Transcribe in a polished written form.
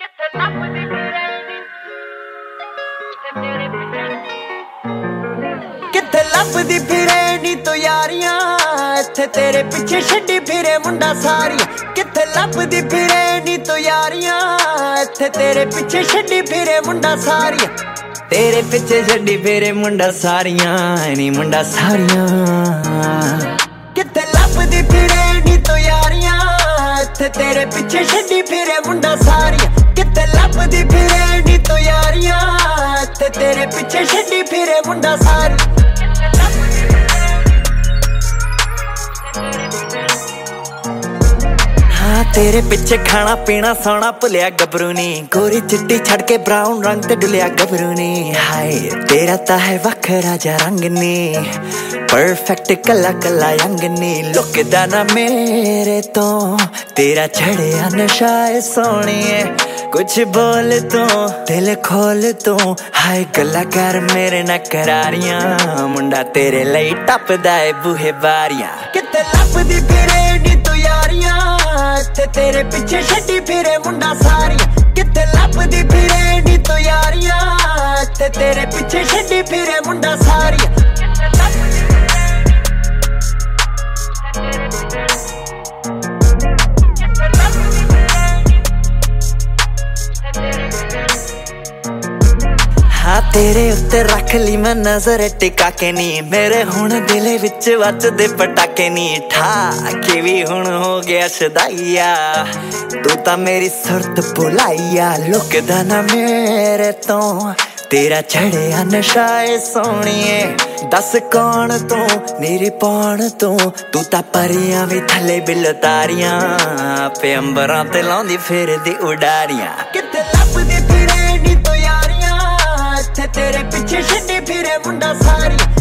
किथे लभदी फिरे नी तू यारियां, इत्थे तेरे पिछे छड्डी फिरे मुंडा सारियां। किथे लभदी फिरे नी तू यारियां, इत्थे तेरे पिछे छड्डी फिरे मुंडा सारियां। तेरे पिछे छड्डी फिरे मुंडा सारियां, नी मुंडा सारियां। किथे लभदी फिरे नी तू यारियां, इत्थे तेरे पिछे छड्डी फिरे मुंडा सारियां। किथे लभदी फिरे नी तू यारियां, इत्थे तेरे पिछे छड्डी फिरे मुंडा सारियां। तेरे पिछे खाना पीना सोना भुलिया गबरू नी, गोरी चिट्टी छड़ के ब्राउन रंग ते डुलिया गबरू नी। हाय तेरा ता है वखरा जा रंग नी, परफेक्ट कला कला यंग नी। लुकदा ना मेरे तो तेरा चढ़िया नशा है सोनिए, कुछ बोल तू दिल खोल तू। हाय गल्ला कर मेरे ना करारियां, मुंडा तेरे लई टपदा है बूहे बारियां। किते लभदी फिरे नी तू यारियां, इत्थे तेरे पिछे छड्डी फिरे मुंडा सारियां। किथे लभदी फिरे नी तू यारियां, इत्थे तेरे पिछे छड्डी फिरे मुंडा सारियां। हाँ तेरे उत्ते रख ली मैं नजर टिका के नी, मेरे हुण दिले विच वजदे पटाके नी। ठा के भी हुण हो गया सदाइया, तू ता मेरी सुरत भुलाइया। लुकदा ना मेरे तो तेरा चढ़िया नशा है सोनिए, दस कौन तू मेरी पौन तू ता परियां भी थले बिल तारियां, पे अंबरां ते लाउंदी फिरदी उडारियां। किथे लभदी फिरे नी तू यारियां, इत्थे तेरे पिछे छड्डी फिरे मुंडा सारियां।